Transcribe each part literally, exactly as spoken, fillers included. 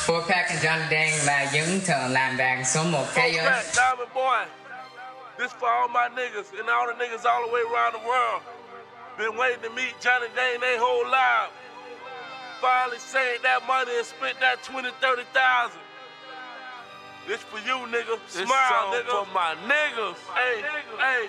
Four pack and Johnny Dang là những thợ làm vàng số một thế giới. Four pack, Diamond Boy. This for all my niggas and all the niggas all the way around the world. Been waiting to meet Johnny Dang they whole life. Finally saved that money and spent that twenty, thirty thousand. This for you, nigga. Smile, nigga. For my niggas. Hey, hey.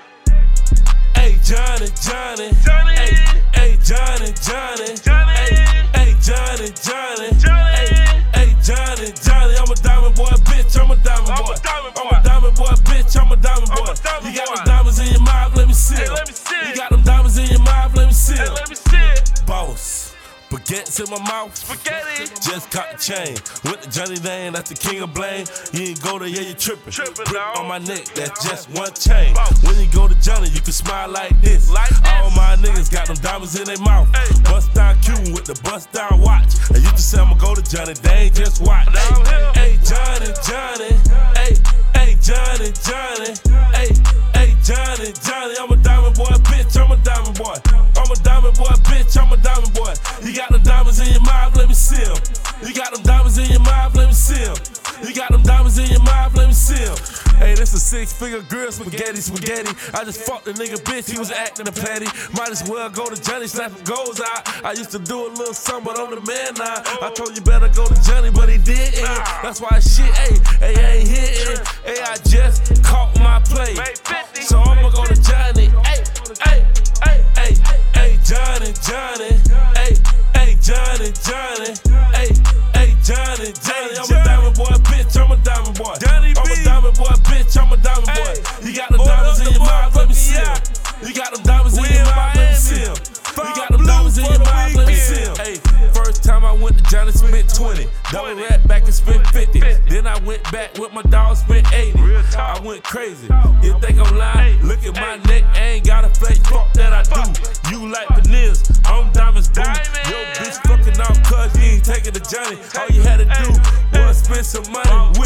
Hey, Johnny, Johnny. Johnny. Hey, hey, Johnny, Johnny. Johnny. Hey, hey, Johnny, Johnny. Johnny. Hey, hey, Johnny, Johnny. I'm a diamond boy, bitch. I'm a diamond I'm boy. a diamond boy. I'm a diamond boy, bitch. I'm a diamond boy. I'm a diamond you got boy. them diamonds in your mouth, let me see Hey, it. let me see it. You got them diamonds in your mouth, let me see Hey, it. let me see it. Boss. Baguettes in my mouth. Spaghetti. Just caught the chain. Went to Johnny Dang, that's the king of blame. You ain't go there, yeah, you trippin'. Trippin', Grip dawg. on my neck, that's just one chain. Boss. When you go to Johnny, you can smile like this. Like this. All my niggas got them diamonds in their mouth. Hey. Bust down Cuban with the bust down watch. And you can say I'ma go to Johnny Dang, just watch. Now I'm here. Hey, Johnny, Johnny. Hey, hey, Johnny, Johnny. Hey, hey, Johnny, Johnny. I'm a diamond boy, bitch. I'm a diamond boy. I'm a diamond boy, bitch. I'm a diamond boy. You got them diamonds in your mouth, let me see them. You got them diamonds in your mouth, let me see them. You got them diamonds in your mouth, let me see them. Hey, this a six-figure grill, spaghetti, spaghetti. I just fucked the nigga bitch, he was acting a petty. Might as well go to Johnny, slap him goals out. I used to do a little something, but I'm the man now. I told you better go to Johnny, but he didn't. That's why shit, hey, hey, I ain't hitting. Hey, I just caught my play. So I'ma go to Johnny. Hey, hey, hey, hey, hey, Johnny, Johnny. Hey, hey, Johnny, Johnny. Hey, hey, Johnny, Johnny. I'm a diamond boy, bitch. I'm a diamond boy. Johnny I'm B. a diamond boy, bitch. I'm a diamond boy. You got them diamonds in your mouth, let me see them. You got them diamonds in your mouth, let me see them. You got them diamonds in your mouth, let me see them. Hey, first time I went to Johnny, spent twenty. Double rat back and spent fifty. Then I went back with my dog, spent eighty. I went crazy. You think I'm lying? Look at my neck, I ain't got a fake fuck that I do. You like veneers, I'm diamonds boo. Yo, bitch fucking off cuz you ain't taking the Johnny. All you had to do was spend some money with